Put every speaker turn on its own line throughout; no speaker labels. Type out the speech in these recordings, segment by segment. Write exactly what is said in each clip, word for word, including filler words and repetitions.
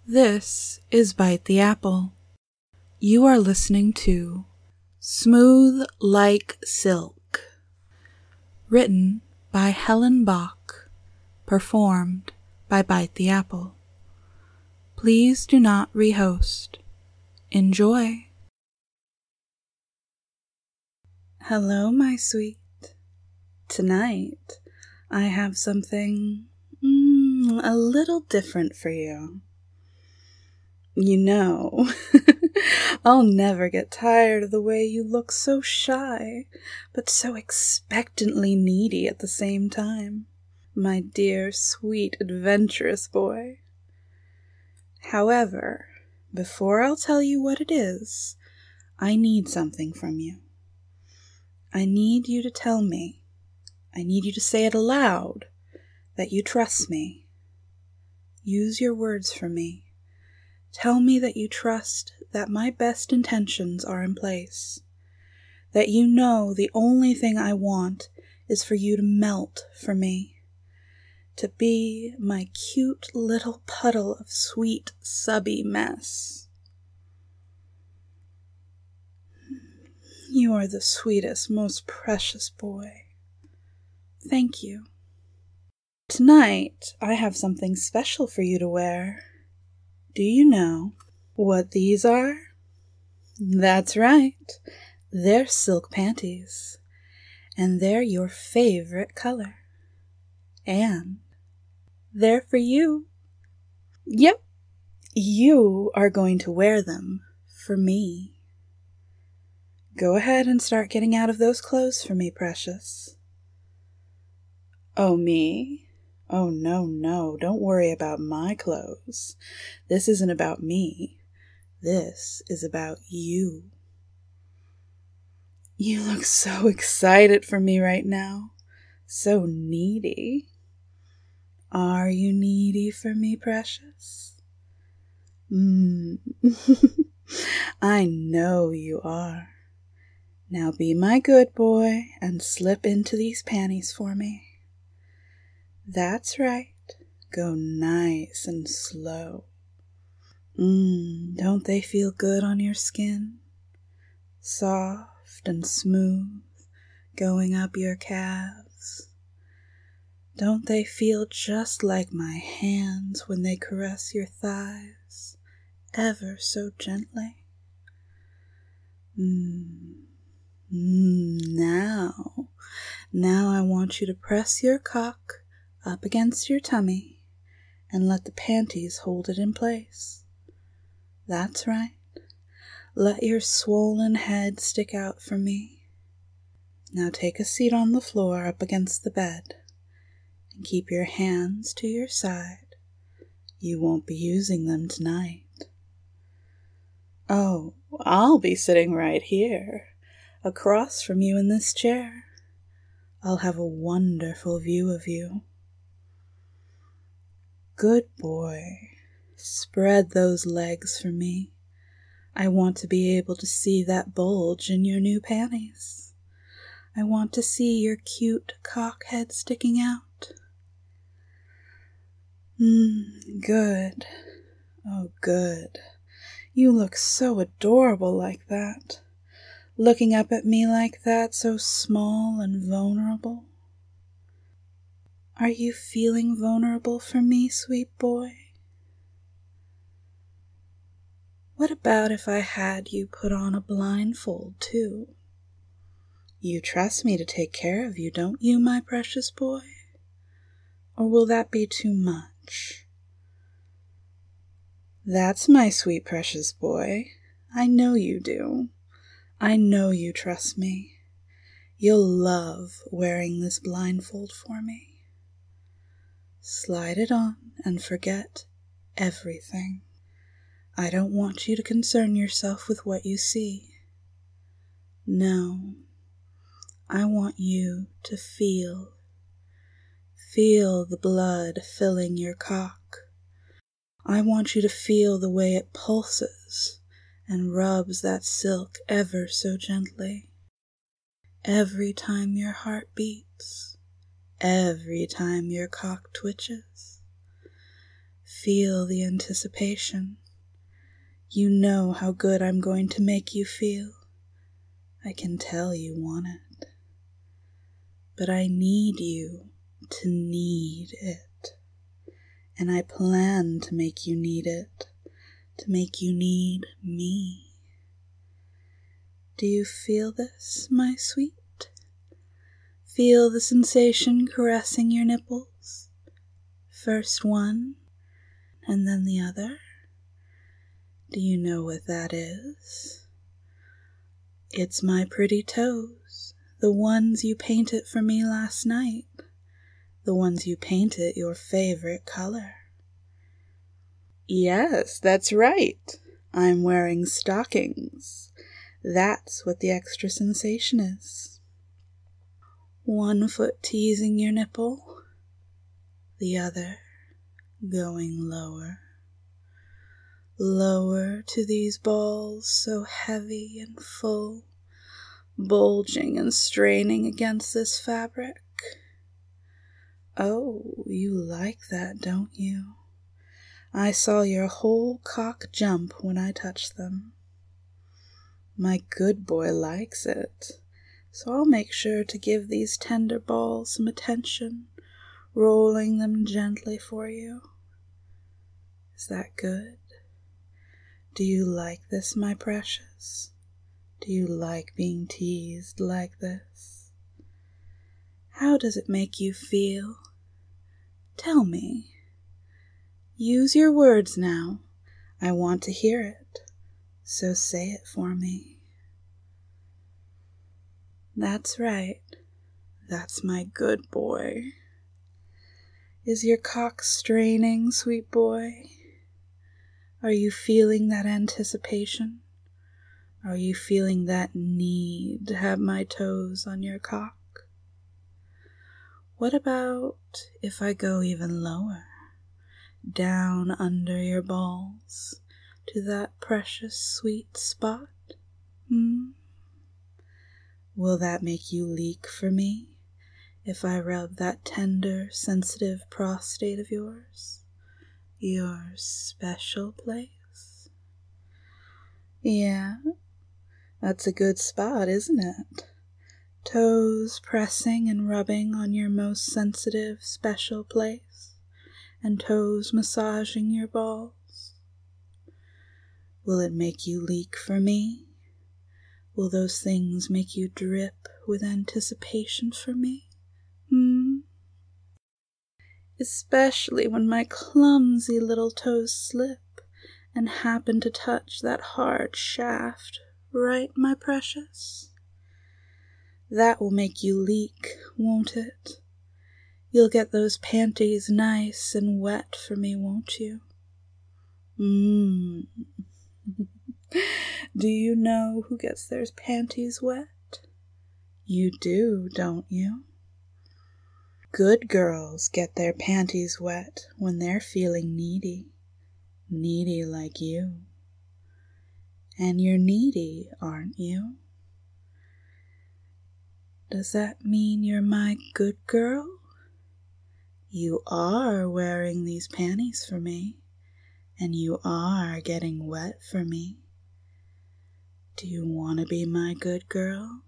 This is Bite the Apple. You are listening to Smooth Like Silk, written by Helen Bach, performed by Bite the Apple. Please do not rehost. Enjoy. Hello, my sweet. Tonight, I have something mm, a little different for you. You know, I'll never get tired of the way you look so shy, but so expectantly needy at the same time, my dear, sweet, adventurous boy. However, before I'll tell you what it is, I need something from you. I need you to tell me, I need you to say it aloud, that you trust me. Use your words for me. Tell me that you trust that my best intentions are in place, that you know the only thing I want is for you to melt for me, to be my cute little puddle of sweet, subby mess. You are the sweetest, most precious boy. Thank you. Tonight, I have something special for you to wear. Do you know what these are? That's right. They're silk panties, and they're your favorite color. And they're for you. Yep, you are going to wear them for me. Go ahead and start getting out of those clothes for me, precious. Oh, me? Oh, no, no, don't worry about my clothes. This isn't about me. This is about you. You look so excited for me right now. So needy. Are you needy for me, precious? Mmm. I know you are. Now be my good boy and slip into these panties for me. That's right. Go nice and slow. Mmm, don't they feel good on your skin? Soft and smooth, going up your calves. Don't they feel just like my hands when they caress your thighs, ever so gently? Mmm, mmm, now, now I want you to press your cock up against your tummy and let the panties hold it in place. That's right. Let your swollen head stick out for me. Now take a seat on the floor up against the bed and keep your hands to your side. You won't be using them tonight. Oh, I'll be sitting right here, across from you in this chair. I'll have a wonderful view of you. Good boy. Spread those legs for me. I want to be able to see that bulge in your new panties. I want to see your cute cock head sticking out. Mmm, good. Oh, good. You look so adorable like that. Looking up at me like that, so small and vulnerable. Are you feeling vulnerable for me, sweet boy? What about if I had you put on a blindfold, too? You trust me to take care of you, don't you, my precious boy? Or will that be too much? That's my sweet precious boy. I know you do. I know you trust me. You'll love wearing this blindfold for me. Slide it on and forget everything. I don't want you to concern yourself with what you see. No, I want you to feel. Feel the blood filling your cock. I want you to feel the way it pulses and rubs that silk ever so gently. Every time your heart beats, every time your cock twitches. Feel the anticipation. You know how good I'm going to make you feel. I can tell you want it. But I need you to need it. And I plan to make you need it, to make you need me. Do you feel this, my sweet? Feel the sensation caressing your nipples. First one, and then the other. Do you know what that is? It's my pretty toes, the ones you painted for me last night, the ones you painted your favorite color. Yes, that's right. I'm wearing stockings. That's what the extra sensation is. One foot teasing your nipple, the other going lower. Lower to these balls so heavy and full, bulging and straining against this fabric. Oh, you like that, don't you? I saw your whole cock jump when I touched them. My good boy likes it, so I'll make sure to give these tender balls some attention, rolling them gently for you. Is that good? Do you like this, my precious? Do you like being teased like this? How does it make you feel? Tell me. Use your words now. I want to hear it, so say it for me. That's right. That's my good boy. Is your cock straining, sweet boy? Are you feeling that anticipation? Are you feeling that need to have my toes on your cock? What about if I go even lower, down under your balls, to that precious sweet spot? Hmm? Will that make you leak for me, if I rub that tender, sensitive prostate of yours? Your special place? Yeah, that's a good spot, isn't it? Toes pressing and rubbing on your most sensitive, special place, and toes massaging your balls. Will it make you leak for me? Will those things make you drip with anticipation for me? Hmm? Especially when my clumsy little toes slip and happen to touch that hard shaft, right, my precious? That will make you leak, won't it? You'll get those panties nice and wet for me, won't you? Mmm. Do you know who gets their panties wet? You do, don't you? Good girls get their panties wet when they're feeling needy, needy like you. And you're needy, aren't you? Does that mean you're my good girl? You are wearing these panties for me, and you are getting wet for me. Do you want to be my good girl?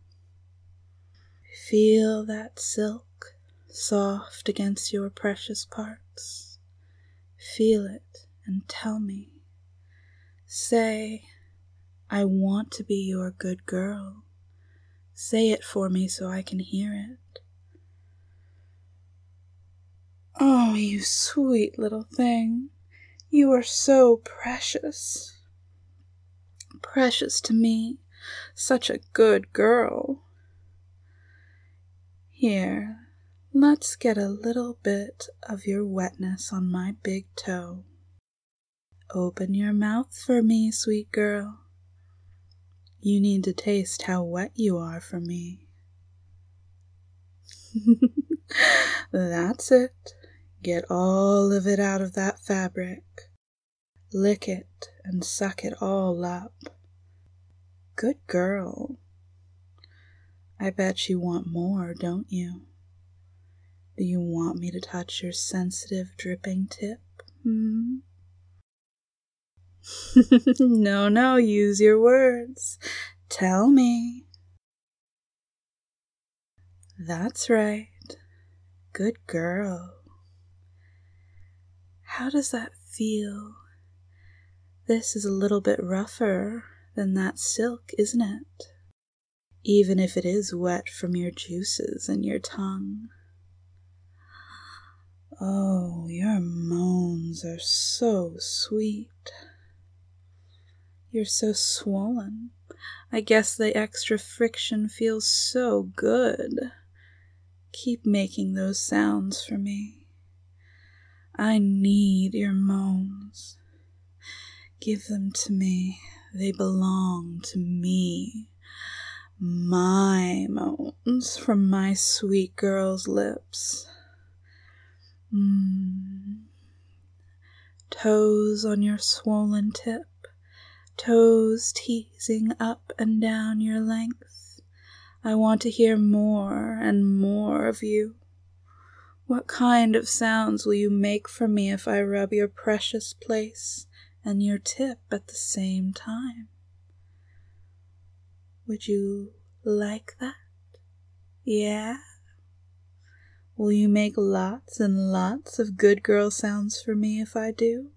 Feel that silk soft against your precious parts. Feel it and tell me. Say, I want to be your good girl. Say it for me so I can hear it. Oh, you sweet little thing. You are so precious. Precious to me. Such a good girl. Here, let's get a little bit of your wetness on my big toe. Open your mouth for me, sweet girl. You need to taste how wet you are for me. That's it. Get all of it out of that fabric. Lick it and suck it all up. Good girl. I bet you want more, don't you? Do you want me to touch your sensitive, dripping tip? Hmm? No, no, use your words. Tell me. That's right. Good girl. How does that feel? This is a little bit rougher than that silk, isn't it? Even if it is wet from your juices and your tongue. Oh, your moans are so sweet. You're so swollen. I guess the extra friction feels so good. Keep making those sounds for me. I need your moans. Give them to me. They belong to me. My moans from my sweet girl's lips. Mm. Toes on your swollen tip. Toes teasing up and down your length. I want to hear more and more of you. What kind of sounds will you make for me if I rub your precious place and your tip at the same time? Would you like that? Yeah? Will you make lots and lots of good girl sounds for me if I do?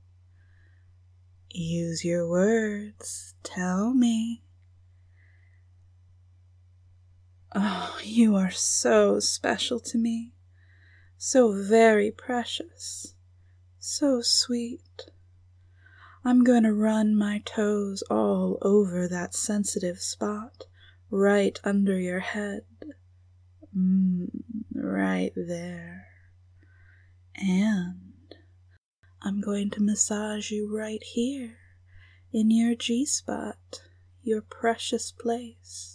Use your words. Tell me. Oh, you are so special to me. So very precious. So sweet. I'm going to run my toes all over that sensitive spot, right under your head. Mmm, right there. And I'm going to massage you right here, in your G-spot, your precious place.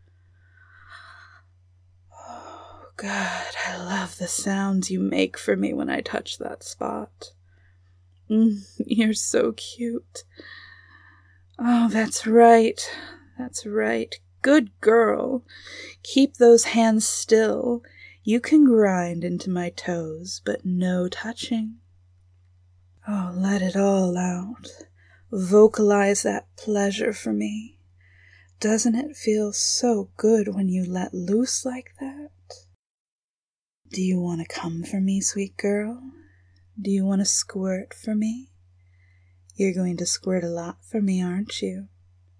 Oh, God, I love the sounds you make for me when I touch that spot. Mm, you're so cute. Oh, that's right. That's right. Good girl. Keep those hands still. You can grind into my toes, but no touching. Oh, let it all out. Vocalize that pleasure for me. Doesn't it feel so good when you let loose like that? Do you want to come for me, sweet girl? Do you want to squirt for me? You're going to squirt a lot for me, aren't you?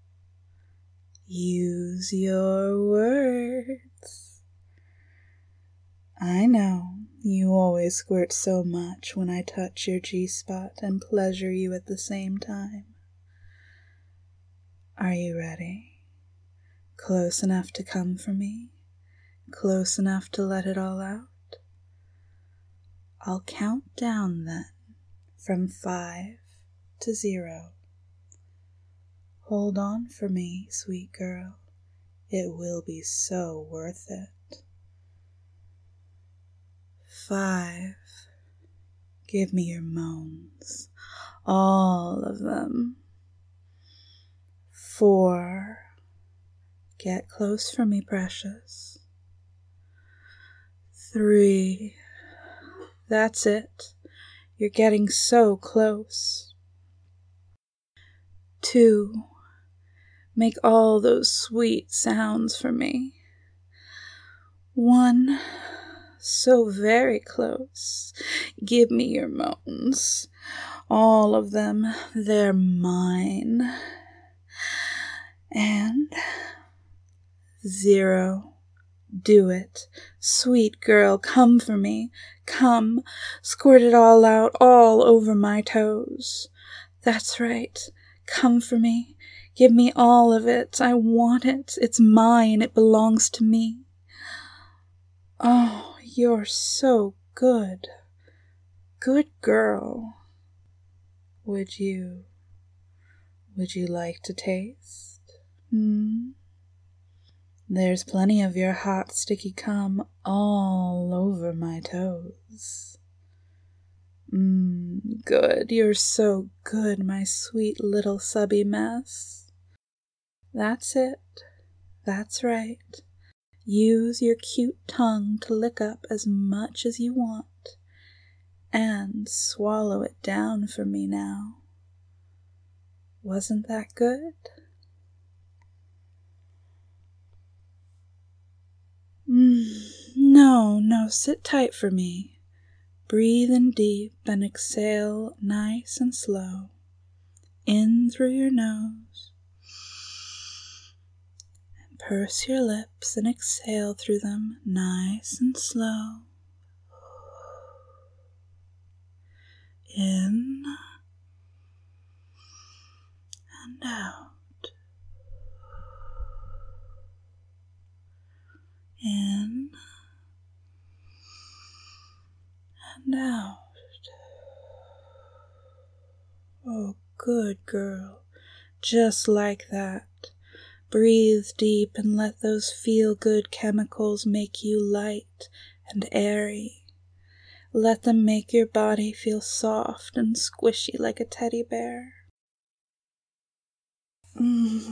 Use your words. I know, you always squirt so much when I touch your G-spot and pleasure you at the same time. Are you ready? Close enough to come for me? Close enough to let it all out? I'll count down then, from five to zero. Hold on for me, sweet girl. It will be so worth it. Five. Give me your moans. All of them. Four. Get close for me, precious. Three. That's it. You're getting so close. Two. Make all those sweet sounds for me. One. So very close. Give me your moans. All of them. They're mine. And zero. Do it. Sweet girl, come for me. Come. Squirt it all out, all over my toes. That's right. Come for me. Give me all of it. I want it. It's mine. It belongs to me. Oh, you're so good. Good girl. Would you, would you like to taste? Hmm? There's plenty of your hot, sticky cum all over my toes. Mmm, good. You're so good, my sweet little subby mess. That's it. That's right. Use your cute tongue to lick up as much as you want. and swallow it down for me now. Wasn't that good? Mm, no, no, sit tight for me. Breathe in deep and exhale nice and slow. In through your nose. And purse your lips and exhale through them nice and slow. In and out. In and out. Oh, good girl. Just like that. Breathe deep and let those feel-good chemicals make you light and airy. Let them make your body feel soft and squishy like a teddy bear. Mm.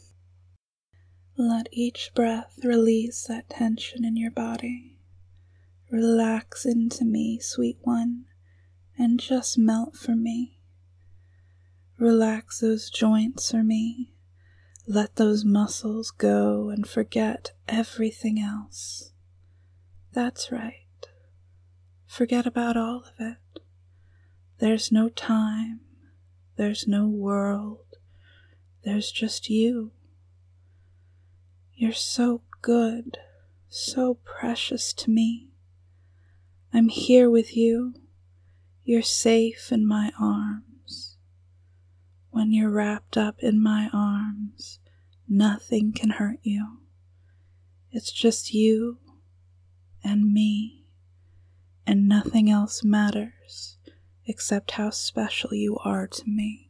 Let each breath release that tension in your body. Relax into me, sweet one, and just melt for me. Relax those joints for me. Let those muscles go and forget everything else. That's right. Forget about all of it. There's no time. There's no world. There's just you. You're so good, so precious to me. I'm here with you. You're safe in my arms. When you're wrapped up in my arms, nothing can hurt you. It's just you and me, and nothing else matters except how special you are to me.